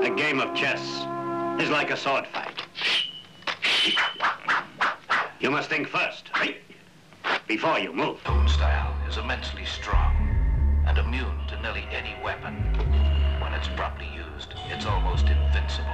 A game of chess is like a sword fight. You must think first, before you move. Own style is immensely strong and immune to nearly any weapon. When it's properly used, it's almost invincible.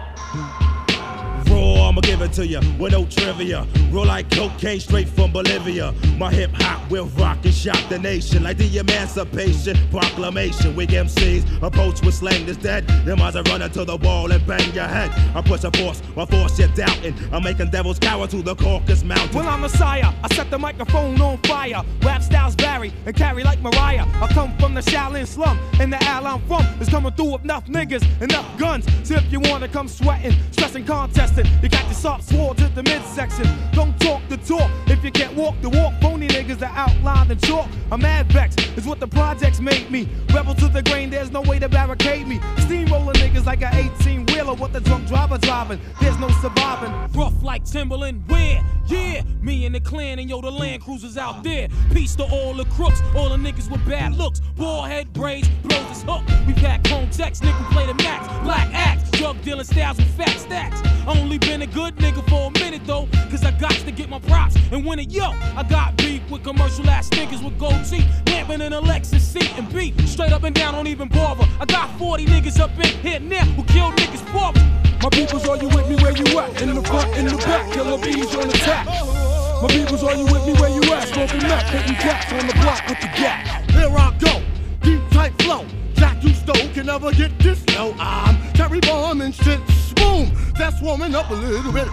Raw, I'ma give it to you with no trivia. Roll like cocaine straight from Bolivia. My hip hop will rock and shock the nation like the Emancipation Proclamation. Weak MCs approach with slang that's dead. Them eyes are running to the wall and bang your head. I push a force, my force you're doubting. I'm making devils cower to the Caucasus Mountain. Well, I'm Messiah, I set the microphone on fire. Rap styles vary and carry like Mariah. I come from the Shaolin slum, and the alley I'm from is coming through with enough niggas, enough guns. So if you wanna come sweating, stressing, contesting, you got your soft sword to the midsection. Don't talk the talk if you can't walk the walk. Phony niggas that outline the chalk. I'm mad vexed, is what the projects made me. Rebel to the grain, there's no way to barricade me. Steamroller niggas like an 18-wheeler with the drunk driver driving. There's no surviving. Rough like Timberland, where? Yeah, me and the clan and yo, the Land Cruisers out there. Peace to all the crooks, all the niggas with bad looks. Bald head braids, blows this hook. We pack home text, nigga play the max. Black axe, drug dealing styles with fat stacks. Only been a good nigga for a minute though, cause I got to get my props and win it. Yo, I got beef with commercial ass niggas with gold teeth, lamping in a Lexus seat and beat straight up and down, don't even bother. I got 40 niggas up in here now who kill niggas for me. My peoples, are you with me where you at? In the front, in the back, killer bees on attack. My peoples, are you with me where you at? Smoking meth, hitting cats on the block with the gap. Here I go, deep tight flow. Jack you stole can never get this. No, I'm Terry Bomb and shit. Boom, that's warming up a little bit.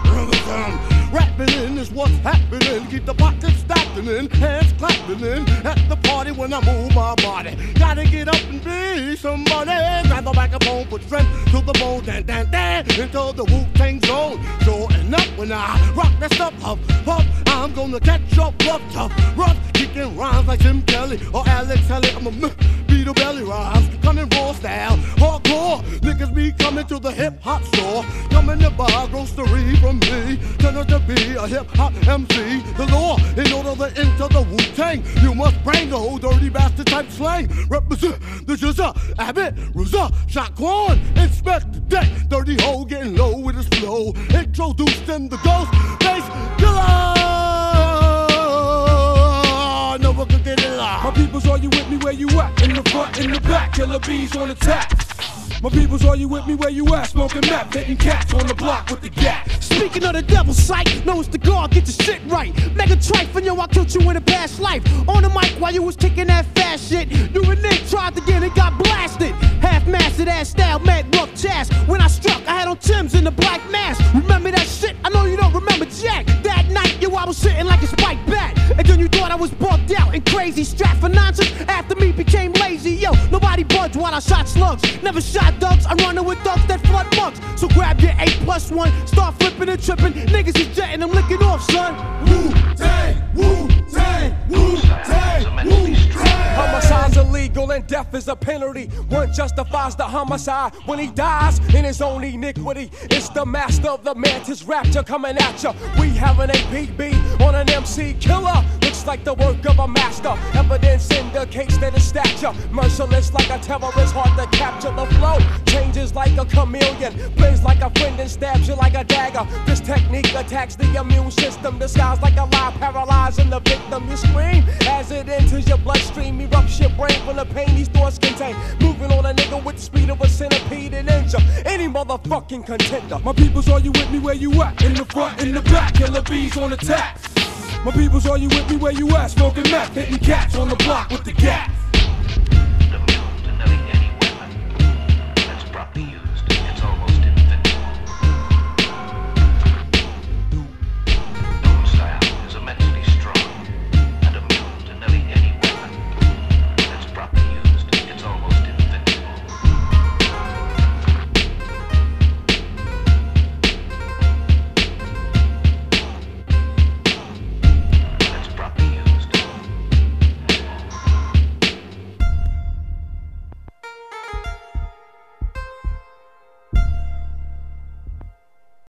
Rapping in is what's happening. Keep the pockets stacking in, hands clapping in. At the party when I move my body. Gotta get up and be somebody. Grab the microphone, put strength to the bone. Dan, dan, dan, into the Wu-Tang zone. Sure enough, when I rock that stuff, huff, huff, I'm gonna catch up, rough, tough, rough. Kicking rhymes like Jim Kelly or Alex Haley. I'm a beat a belly rhymes, coming raw style, hardcore. Niggas be coming to the hip hop store. Coming to buy grocery from me. Turn out to be a hip hop MC. The law, in order to enter the Wu-Tang, you must bring the old dirty bastard type slang. Represent the Jizza, Abbott, Ruza, Shaquan, inspect the deck. Dirty hoe getting low with his flow. Introduced in the ghost bass killer. Never could get it out. My peoples, are you with me where you at? In the front, in the back, killer bees on attack. My peoples, are you with me where you at? Smoking meth, hitting cats on the block with the gap. Speaking of the devil's sight, know it's the God, get your shit right. Mega trifling, yo, I killed you in a past life. On the mic while you was kicking that fast shit. You and Nick tried to get it, got blasted. Half-mastered ass style, mad rough chast. When I struck, I had on Tim's in the black mask. Remember that shit? I know you don't remember Jack. That night, yo, I was sitting like a spiked bat. And then you thought I was bugged out and crazy. Strapped for nonsense, after me became lazy. Yo, nobody budged while I shot slugs. Never shot ducks, I'm running with ducks that flood mugs. So grab your 8+1, start flipping and tripping. Niggas is jetting, I'm licking off, son. Wu-Tang, Wu-Tang, Wu-Tang, Wu-Tang. Homicide's illegal and death is a penalty. One justifies the homicide when he dies in his own iniquity. It's the master of the mantis rapture coming at ya. We have an APB on an MC killer. Looks like the work of a master. Evidence indicates that his stature merciless like a terrorist, hard to capture. The flow changes like a chameleon, plays like a friend and stabs you like a dagger. This technique attacks the immune system, disguised like a lie, paralyzing the victim. You scream as it enters your bloodstream, erupts your brain from the pain these thoughts contain. Moving on a nigga with the speed of a centipede and injure any motherfucking contender. My peoples, are you with me where you at? In the front, in the back, killer bees on attack. My peoples, are you with me where you at? Smoking meth, hitting cats on the block with the gap.